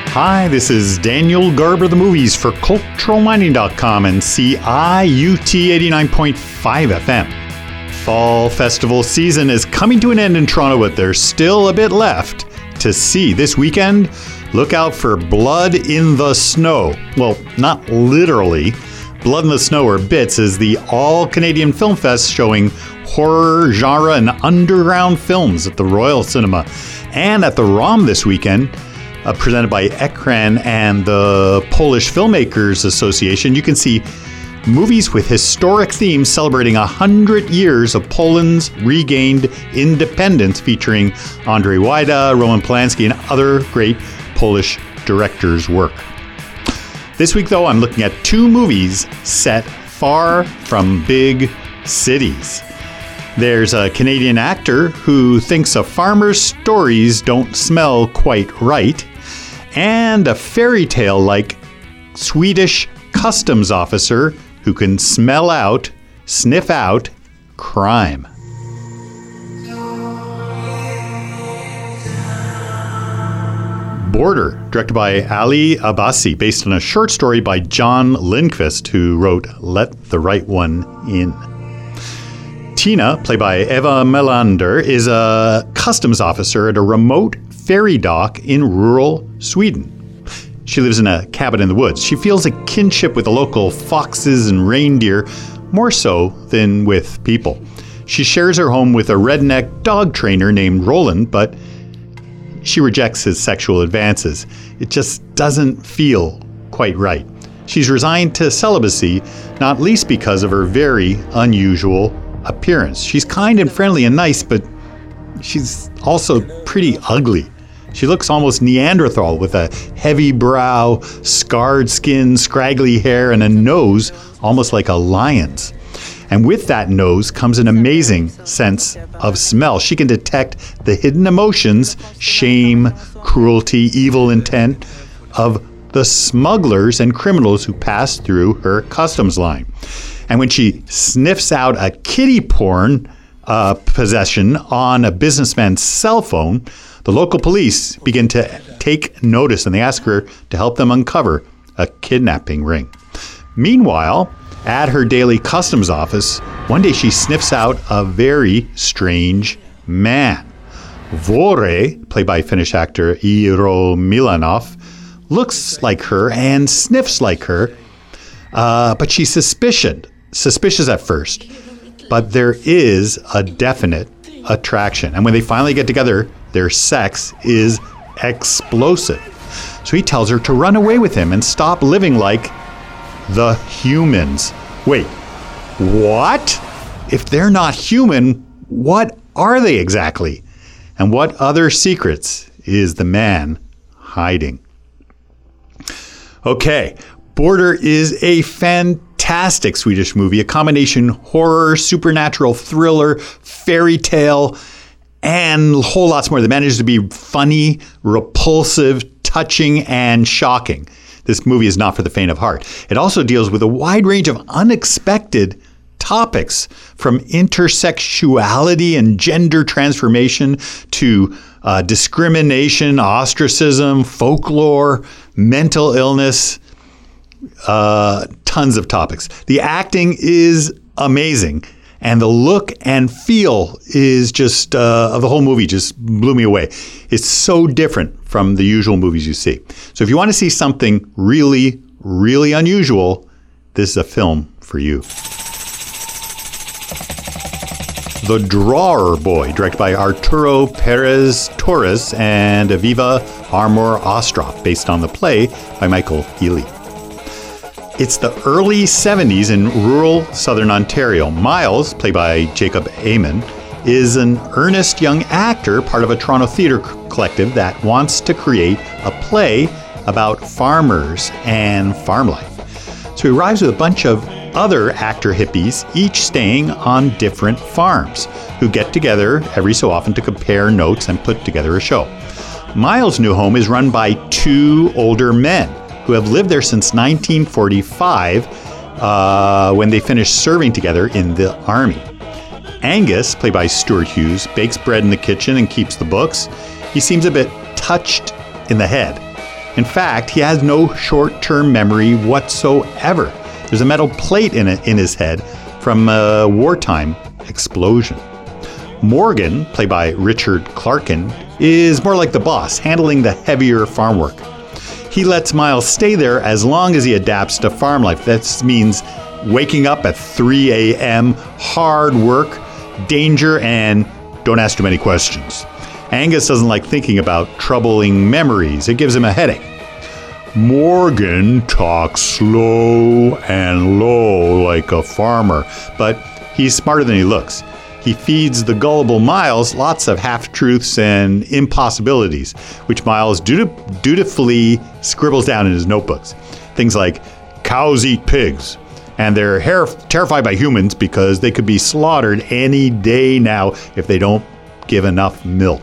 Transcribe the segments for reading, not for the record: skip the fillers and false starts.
Hi, this is Daniel Garber, the movies for CulturalMining.com and CIUT 89.5 FM. Fall festival season is coming to an end in Toronto, but there's still a bit left to see. This weekend, look out for Blood in the Snow. Well, not literally. Blood in the Snow, or BITS, is the all-Canadian film fest showing horror, genre, and underground films at the Royal Cinema. And at the ROM this weekend, presented by Ekran and the Polish Filmmakers Association, you can see movies with historic themes celebrating 100 years of Poland's regained independence, featuring Andrzej Wajda, Roman Polanski, and other great Polish directors' work. This week, though, I'm looking at two movies set far from big cities. There's a Canadian actor who thinks a farmer's stories don't smell quite right, and a fairy tale-like Swedish customs officer who can sniff out crime. Border, directed by Ali Abbasi, based on a short story by John Lindqvist, who wrote Let the Right One In. Tina, played by Eva Melander, is a customs officer at a remote ferry dock in rural Sweden. She lives in a cabin in the woods. She feels a kinship with the local foxes and reindeer, more so than with people. She shares her home with a redneck dog trainer named Roland, but she rejects his sexual advances. It just doesn't feel quite right. She's resigned to celibacy, not least because of her very unusual appearance. She's kind and friendly and nice, but she's also pretty ugly. She looks almost Neanderthal, with a heavy brow, scarred skin, scraggly hair, and a nose almost like a lion's. And with that nose comes an amazing sense of smell. She can detect the hidden emotions, shame, cruelty, evil intent of the smugglers and criminals who pass through her customs line. And when she sniffs out a kiddie porn possession on a businessman's cell phone, the local police begin to take notice, and they ask her to help them uncover a kidnapping ring. Meanwhile, at her daily customs office, one day she sniffs out a very strange man. Vore, played by Finnish actor Iiro Milanov, looks like her and sniffs like her, but she's suspicious at first. But there is a definite attraction. And when they finally get together, their sex is explosive. So he tells her to run away with him and stop living like the humans. Wait, what? If they're not human, what are they exactly? And what other secrets is the man hiding? Okay, Border is a fantastic Swedish movie, a combination horror, supernatural thriller, fairy tale, and a whole lots more that manages to be funny, repulsive, touching, and shocking. This movie is not for the faint of heart. It also deals with a wide range of unexpected topics, from intersexuality and gender transformation to discrimination, ostracism, folklore, mental illness, tons of topics. The acting is amazing, and the look and feel is just, of the whole movie, just blew me away. It's so different from the usual movies you see. So if you want to see something really, really unusual, this is a film for you. The Drawer Boy, directed by Arturo Perez Torres and Aviva Armour Ostroff, based on the play by Michael Healy. It's the early 70s in rural southern Ontario. Miles, played by Jacob Amon, is an earnest young actor, part of a Toronto theatre collective that wants to create a play about farmers and farm life. So he arrives with a bunch of other actor hippies, each staying on different farms, who get together every so often to compare notes and put together a show. Miles' new home is run by two older men who have lived there since 1945, when they finished serving together in the army. Angus, played by Stuart Hughes, bakes bread in the kitchen and keeps the books. He seems a bit touched in the head. In fact, he has no short-term memory whatsoever. There's a metal plate in his head from a wartime explosion. Morgan, played by Richard Clarkin, is more like the boss, handling the heavier farm work. He lets Miles stay there as long as he adapts to farm life. That means waking up at 3 a.m., hard work, danger, and don't ask too many questions. Angus doesn't like thinking about troubling memories. It gives him a headache. Morgan talks slow and low like a farmer, but he's smarter than he looks. He feeds the gullible Miles lots of half-truths and impossibilities, which Miles dutifully scribbles down in his notebooks. Things like, cows eat pigs, and they're terrified by humans because they could be slaughtered any day now if they don't give enough milk.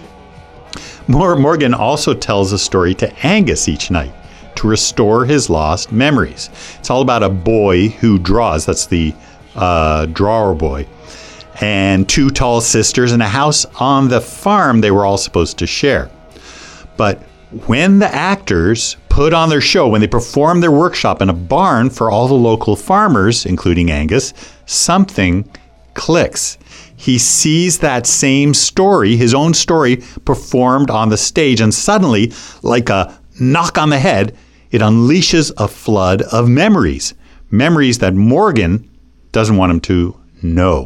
Morgan also tells a story to Angus each night to restore his lost memories. It's all about a boy who draws, that's the drawer boy, and two tall sisters and a house on the farm they were all supposed to share. But when the actors put on their show, when they perform their workshop in a barn for all the local farmers, including Angus, something clicks. He sees that same story, his own story, performed on the stage, and suddenly, like a knock on the head, it unleashes a flood of memories. Memories that Morgan doesn't want him to know.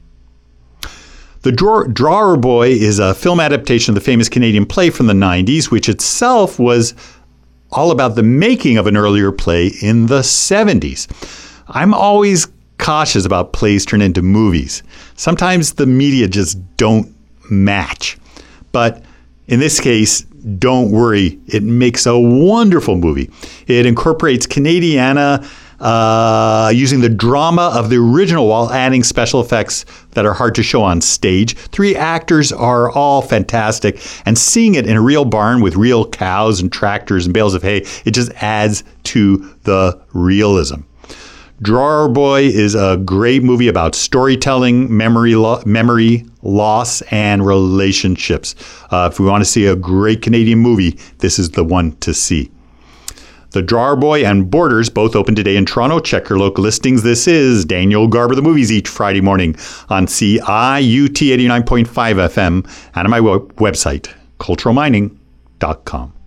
The Drawer Boy is a film adaptation of the famous Canadian play from the 90s, which itself was all about the making of an earlier play in the 70s. I'm always cautious about plays turned into movies. Sometimes the media just don't match. But in this case, don't worry. It makes a wonderful movie. It incorporates Canadiana using the drama of the original while adding special effects that are hard to show on stage. 3 actors are all fantastic, and seeing it in a real barn with real cows and tractors and bales of hay, it just adds to the realism. Drawer Boy is a great movie about storytelling, memory loss, and relationships. If we want to see a great Canadian movie, this is the one to see. The Drawer Boy and Borders both open today in Toronto. Check your local listings. This is Daniel Garber the Movies each Friday morning on CIUT 89.5 FM and on my website, culturalmining.com.